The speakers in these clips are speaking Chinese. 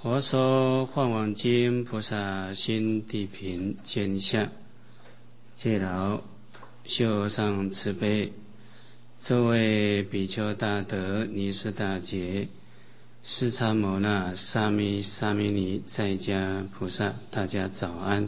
佛说《梵网经》，菩萨心地平，见相戒劳，修和尚慈悲。诸位比丘大德、尼师大杰、释迦牟那、沙弥尼在家菩萨，大家早安。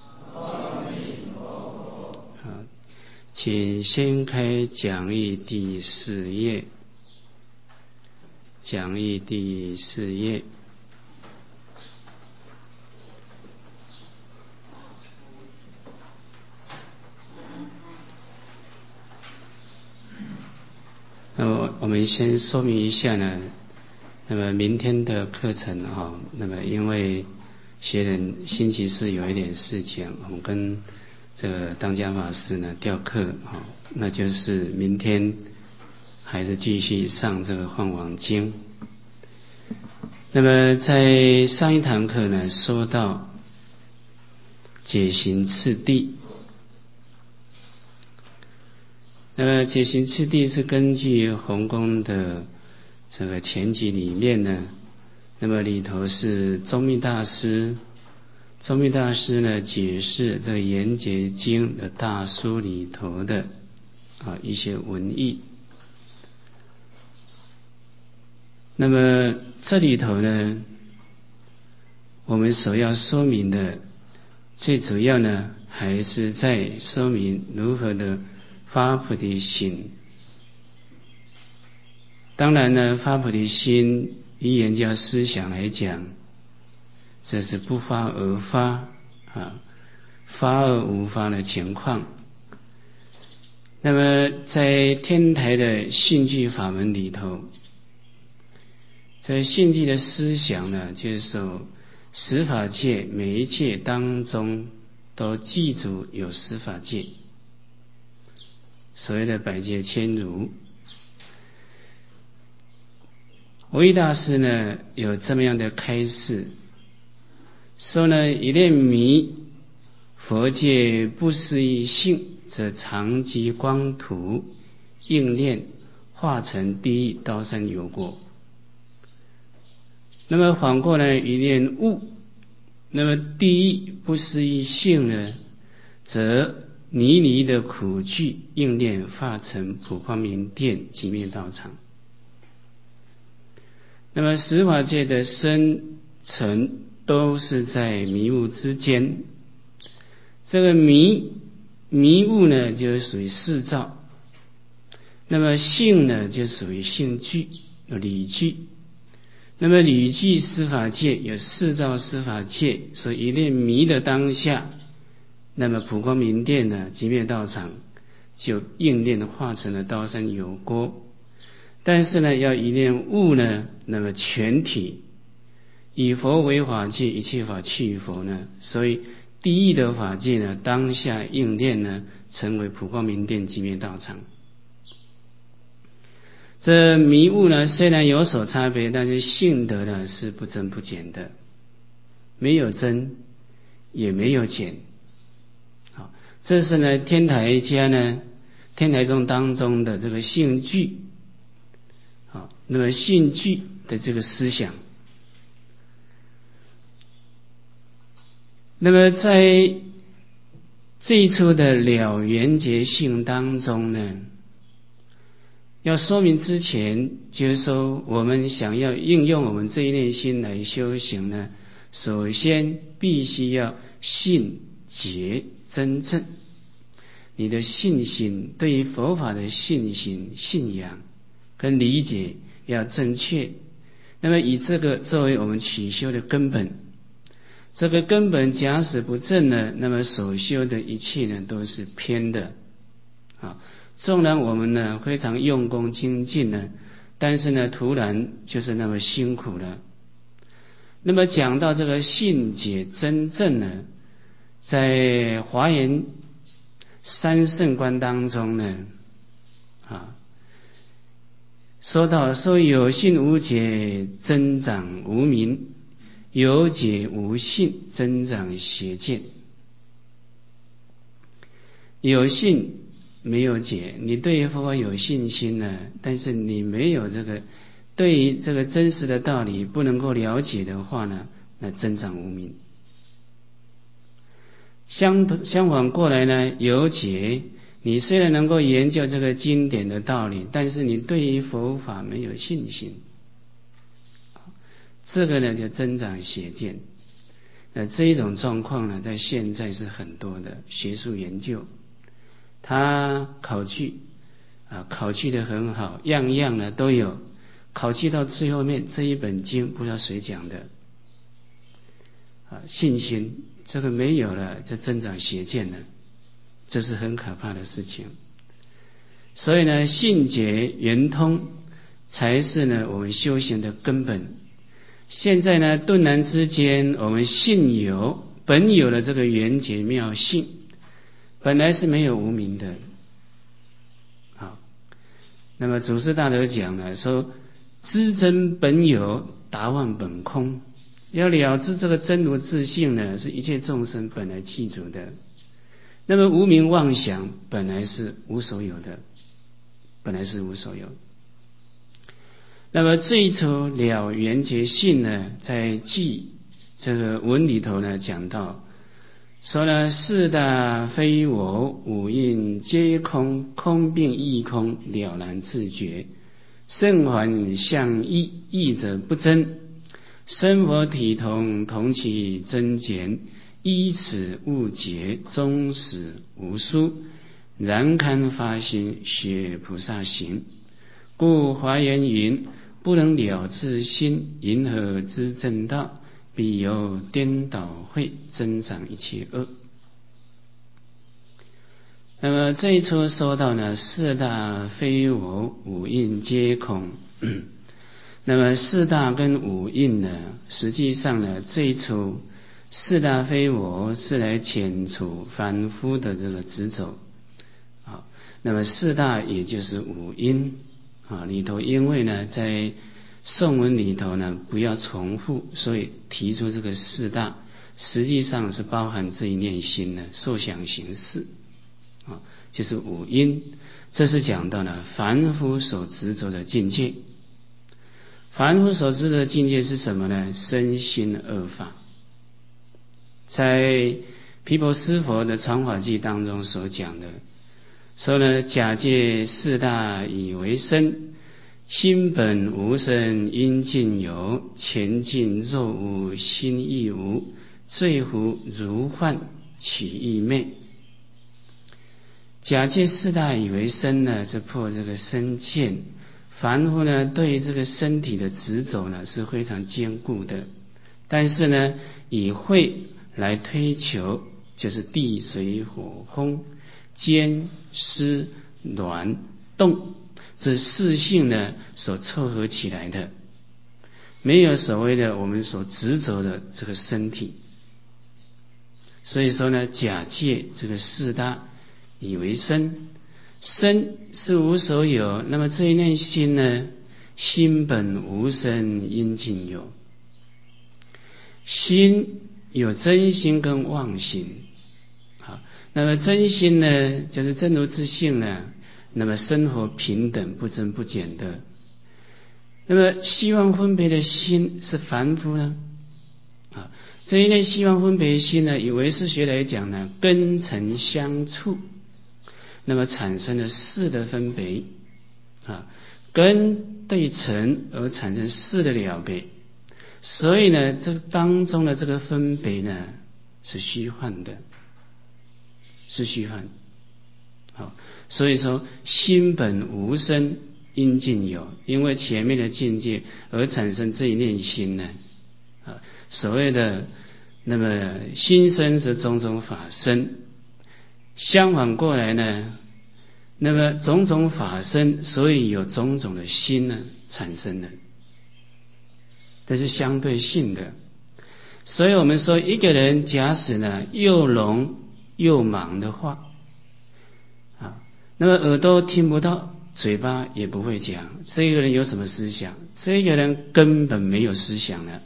好，请先开讲义第4页。讲义第4页。那么我们先说明一下呢，那么明天的课程那么因为学人星期四有一点事情，我们跟这个当家法师呢调课，那就是明天还是继续上这个《梵网经》。那么在上一堂课呢说到解行次第，那么解行次第是根据弘功的这个全集里面呢，那么里头是宗密大师呢解释这个圆觉经的大书里头的一些文义。那么这里头呢，我们所要说明的最主要呢，还是在说明如何的发菩提心。当然呢，发菩提心以圆教思想来讲，这是不发而发发而无发的情况。那么在天台的信具法门里头，在信具的思想呢，就是说十法界每一界当中都记住有十法界，所谓的百界千如。维大师呢有这么样的开示，说呢，一念迷，佛界不思议性，则常积光土，应念化成地狱刀山油锅。那么反过来一念悟，那么地狱不思议性呢，则泥泥的苦具应念化成普光明殿极灭道场。那么十法界的生成都是在迷雾之间，这个迷雾呢就属于四照，那么性呢就属于性具理具。那么理具十法界有四照十法界，所以一念迷的当下，那么普光明殿呢极灭道场就应念化成了刀山油锅。但是呢要一念悟呢，那么全体以佛为法界，一切法去于佛呢，所以地狱的法界呢当下应念呢成为普光明殿极灭道场。这迷悟呢虽然有所差别，但是性德呢是不增不减的，没有增也没有减。好，这是呢天台家呢天台宗当中的这个性具。好，那么性具的这个思想，那么在这一处的了圆觉性当中呢，要说明之前，就是说我们想要应用我们这一念心来修行呢，首先必须要信觉真正，你的信心对于佛法的信心信仰跟理解要正确。那么以这个作为我们取修的根本，这个根本假使不正呢，那么所修的一切呢都是偏的。纵然我们呢非常用功精进呢，但是呢突然就是那么辛苦了。那么讲到这个信解真正呢，在华严三圣观当中呢说有信无解增长无明，有解无信增长邪见。有信没有解，你对佛法有信心呢，但是你没有这个对于这个真实的道理不能够了解的话呢，那增长无明。相反过来呢，有解，你虽然能够研究这个经典的道理，但是你对于佛法没有信心，这个呢就增长邪见。这一种状况呢，在现在是很多的学术研究，他考据得很好，样样呢都有，考据到最后面这一本经不知道谁讲的信心这个没有了，就增长邪见了，这是很可怕的事情。所以呢，信解圆通才是呢我们修行的根本。现在呢，顿然之间，我们信有本有的这个圆觉妙性，本来是没有无明的。好，那么祖师大德讲了，说知真本有，达万本空。要了知这个真如自性呢，是一切众生本来具足的。那么无明妄想本来是无所有的，本来是无所有。那么这一出了圆觉性呢，在记这个文里头呢讲到，说呢四大非我，五蕴皆空，空并亦空，了然自觉。圣还相异，异者不真。身佛体同，同其真简。依此悟解，终始无殊。然堪发心，学菩萨行。故华严云：不能了自心，云何知正道？必有颠倒慧，增长一切恶。那么这一出说到呢，四大非我，五蕴皆空。那么四大跟五蕴呢，实际上呢，这一出四大非我是来遣除凡夫的这个执着。那么四大也就是五蕴里头，因为呢在颂文里头呢不要重复，所以提出这个四大，实际上是包含这一念心呢受想行识就是五蕴。这是讲到呢凡夫所执着的境界。凡夫所知的境界是什么呢？身心二法。在毗婆尸佛的传法记当中所讲的，说呢假借四大以为身，心本无身，因尽有，前尽肉无，心亦无，罪乎如幻，起亦昧。假借四大以为身呢，是破这个身见。凡夫呢对这个身体的执着呢是非常坚固的，但是呢以慧来推求，就是地水火风坚湿暖动这四性呢所凑合起来的，没有所谓的我们所执着的这个身体。所以说呢，假借这个四大以为身，身是无所有，那么这一念心呢，心本无身，因尽有。心有真心跟妄心，那么真心呢，就是真如自性呢，那么生活平等不增不减的。那么希望分别的心是凡夫呢，这一念希望分别心呢，以唯识学来讲呢，根尘相触，那么产生了识的分别根对尘而产生识的了别，所以呢这当中的这个分别呢是虚幻的，是虚幻。所以说心本无身，因尽有，因为前面的境界而产生这一念心呢所谓的那么心生是种种法生，相反过来呢，那么种种法生，所以有种种的心呢产生了，这是相对性的。所以我们说一个人假使呢又聋又盲的话那么耳朵听不到，嘴巴也不会讲，这个人有什么思想？这个人根本没有思想了。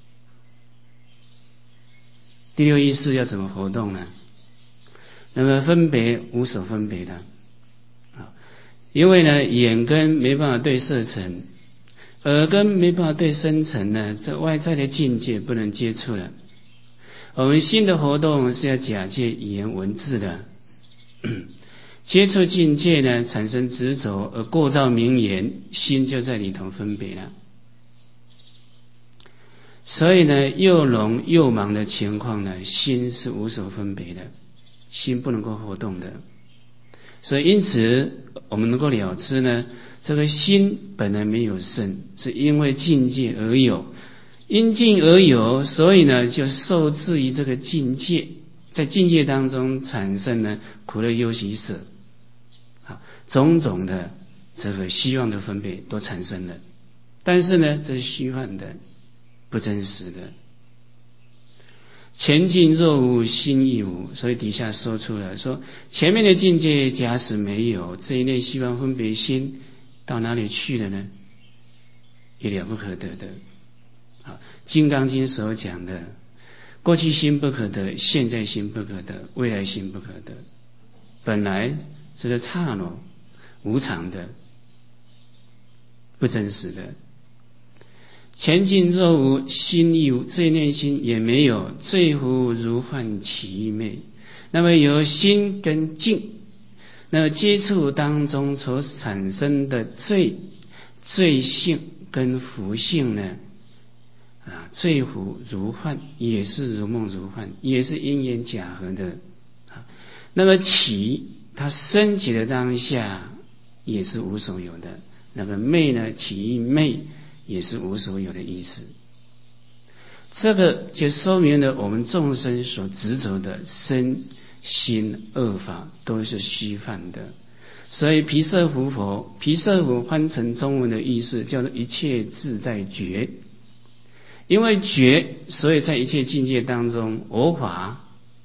第六意识要怎么活动呢？那么分别无所分别的因为呢眼根没办法对色尘， 耳根没办法对深层呢，这外在的境界不能接触了。我们心的活动是要假借语言文字的，接触境界呢，产生执着而过造名言，心就在里头分别了。所以呢，又聋又盲的情况呢，心是无所分别的，心不能够活动的。所以因此我们能够了知呢，这个心本来没有生，是因为境界而有，因境而有，所以呢就受制于这个境界，在境界当中产生呢苦乐忧喜舍，种种的这个希望的分别都产生了。但是呢，这是虚幻的，不真实的。前境若无，心亦无，所以底下说出来说，前面的境界假使没有，这一类希望分别心到哪里去了呢？也了不可得的。金刚经所讲的，过去心不可得，现在心不可得，未来心不可得，本来这个刹那无常的，不真实的。前境若无，心亦无，这念心也没有，罪乎如幻其昧。那么由心跟境，那么接触当中所产生的罪性跟福性呢，罪乎如幻，也是如梦如幻，也是因缘假合的。那么起，它升起的当下也是无所有的。那个昧呢，起因昧也是无所有的意思。这个就说明了我们众生所执着的身心二法都是虚幻的。所以毗舍浮佛，毗舍浮翻成中文的意思叫做一切自在觉。因为觉，所以在一切境界当中，我法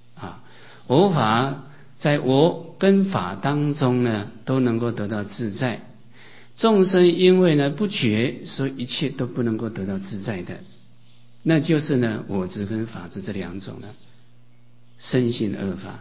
在我跟法当中呢，都能够得到自在。众生因为呢不觉，所以一切都不能够得到自在的，那就是呢我执跟法执这两种呢，身心二法。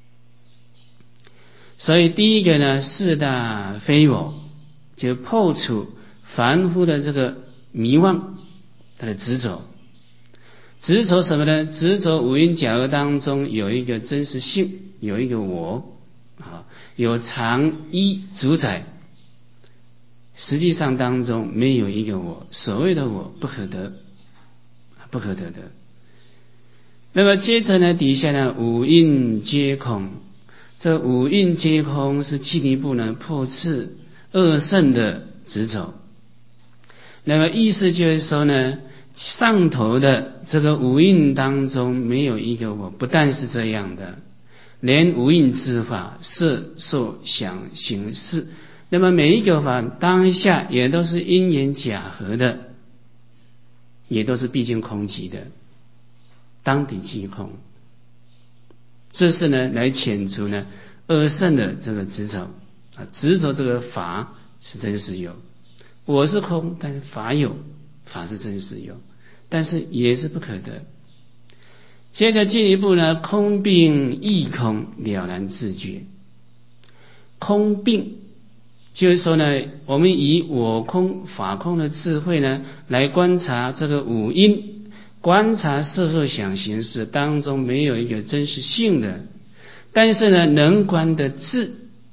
所以第一个呢，四大非我，就破除凡夫的这个迷妄，他的执着。执着什么呢？执着五蕴假合当中有一个真实性，有一个我，有常一主宰。实际上当中没有一个我，所谓的我不可得，不可得的。那么接着呢，底下呢，五蕴皆空。这五蕴皆空是进一步呢破斥二圣的执着。那么意思就是说呢，上头的这个五蕴当中没有一个我，不但是这样的，连五蕴之法，色受想行识，那么每一个法当下也都是因缘假合的，也都是毕竟空寂的，当体即空。这是呢来遣除呢二圣的这个执着，执着这个法是真实有，我是空，但是法有，法是真实有，但是也是不可得。接着进一步呢，空并亦空，了然自觉。空并就是说呢，我们以我空法空的智慧呢，来观察这个五蕴，观察色受想行识当中没有一个真实性的，但是呢，能观的智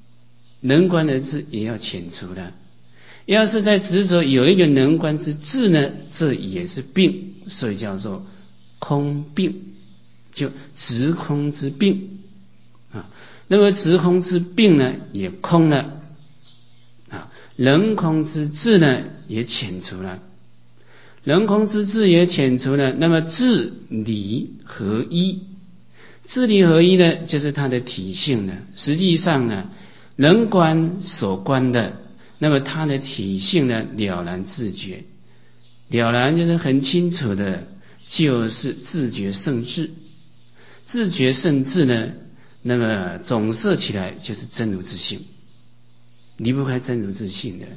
也要遣除的。要是在执着有一个能观之智呢，这也是病，所以叫做空病，就执空之病啊。那么执空之病呢，也空了啊。人空之智呢，也遣除了。人空之智也遣除了，那么智理合一，智理合一呢，就是它的体性呢。实际上呢，人观所观的，那么它的体性呢，了然自觉。了然就是很清楚的，就是自觉胜智。自觉胜智呢，那么总摄起来就是真如自性，离不开真如自性的。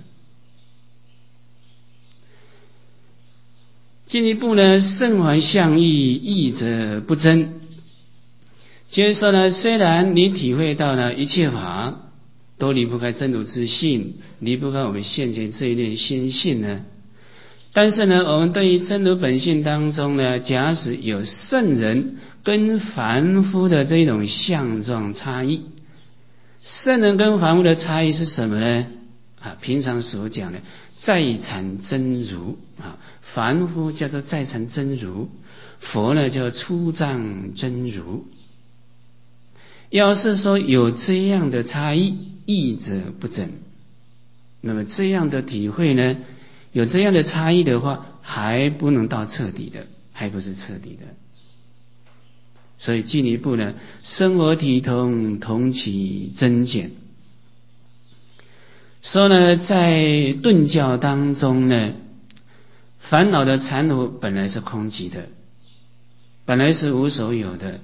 进一步呢，圣还相异，异则不真。就是说呢，虽然你体会到了一切法都离不开真如自性，离不开我们现前这一念心性呢， 但是呢，我们对于真如本性当中呢，假使有圣人跟凡夫的这种相状差异，圣人跟凡夫的差异是什么呢？平常所讲的在产真如凡夫叫做在产真如，佛呢叫出藏真如。要是说有这样的差异，异者不整。那么这样的体会呢，有这样的差异的话，还不能到彻底的，还不是彻底的。所以进一步呢，生活体同，同起增减。说呢，在顿教当中呢，烦恼的缠缚本来是空寂的，本来是无所有的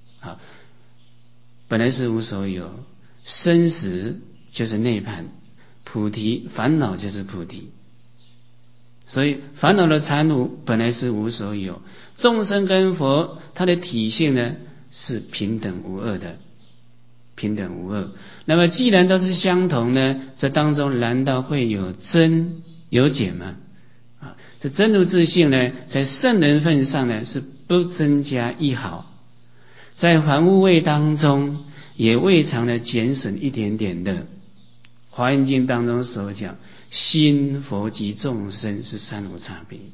本来是无所有，生死就是涅槃，菩提烦恼就是菩提。所以烦恼的缠缚本来是无所有，众生跟佛它的体性呢是平等无二的，平等无二。那么既然都是相同呢，这当中难道会有增有减吗？这真如自性呢，在圣人份上呢是不增加一毫，在凡夫位当中也未尝的减损一点点的。华严经当中所讲，心佛及众生是三无差别。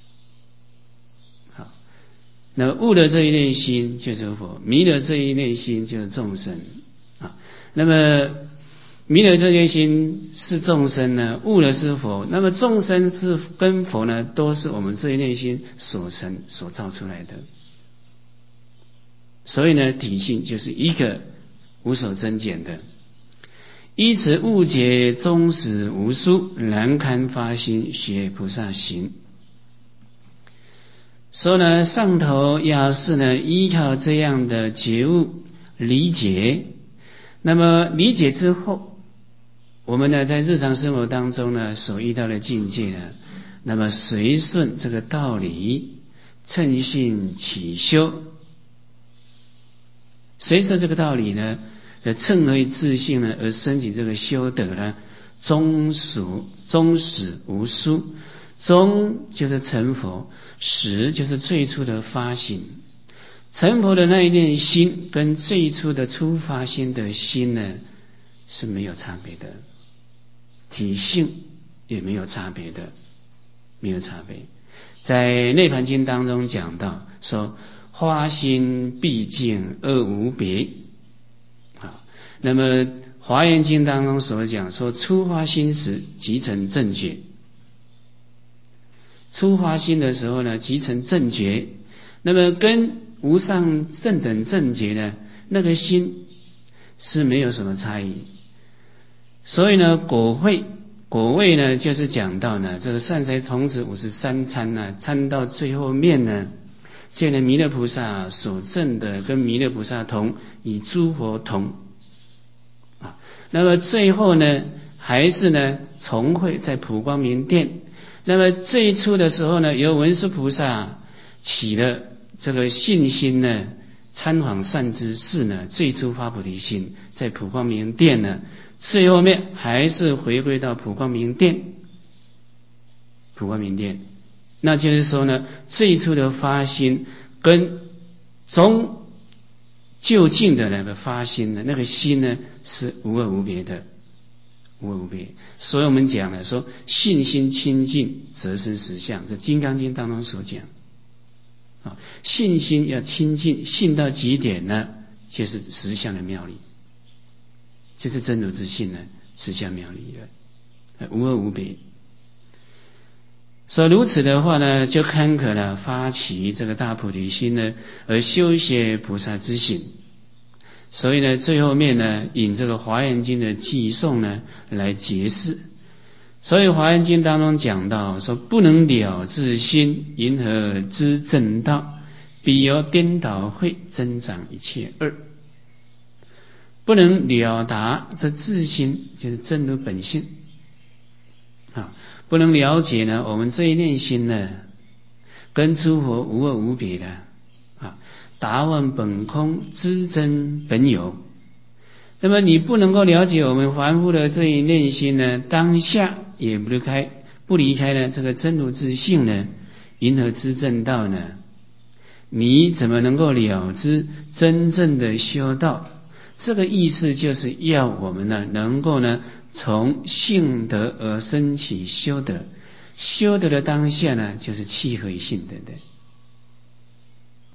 好，那么悟的这一类心就是佛，迷的这一类心就是众生那么迷的这类心是众生呢，悟的是佛，那么众生是跟佛呢，都是我们这一类心所成所造出来的。所以呢，体性就是一个无所增减的。依此误解终始无殊，难堪发心学菩萨行。说呢，上头要是呢依靠这样的觉悟理解，那么理解之后，我们呢在日常生活当中呢所遇到的境界呢，那么随顺这个道理，称性起修，随着这个道理呢，乘为自性呢而升起这个修德呢，终始无殊。终就是成佛，始就是最初的发心。成佛的那一念心跟最初的初发心的心呢是没有差别的，体性也没有差别的，没有差别。在内盘经当中讲到说，花心毕竟二无别那么华严经当中所讲说，初发心时即成正觉。初发心的时候呢，即成正觉，那么跟无上正等正觉呢，那个心是没有什么差异。所以呢，果位呢，就是讲到呢，这个善财童子53参呢，参到最后面呢，见了弥勒菩萨所证的跟弥勒菩萨同，与诸佛同那么最后呢，还是呢重会在普光明殿。那么最初的时候呢，由文殊菩萨起了这个信心呢，参访善知识呢，最初发菩提心，在普光明殿呢，最后面还是回归到普光明殿。普光明殿，那就是说呢，最初的发心跟就近的那个发心呢，那个心呢是无二无别的。无二无别，所以我们讲了说，信心清净则生实相，这《金刚经》当中所讲信心要清净，信到极点呢，就是实相的妙理，就是真如之性呢，实相妙理了，无二无别。所以如此的话呢，就堪可了发起这个大菩提心呢，而修学菩萨之行。所以呢，最后面呢，引这个华严经的偈颂呢来解释。所以华严经当中讲到说，不能了自心，云何知正道？彼由颠倒会增长一切恶。不能了达这自心，就是真如本性不能了解呢，我们这一念心呢，跟诸佛无二无别的答问本空，知真本有。那么你不能够了解我们凡夫的这一念心呢，当下也不不离开了这个真如自性呢，云何知正道呢？你怎么能够了知真正的修道？这个意思就是要我们呢，能够呢，从性德而生起修德，修德的当下呢，就是契合于性德的。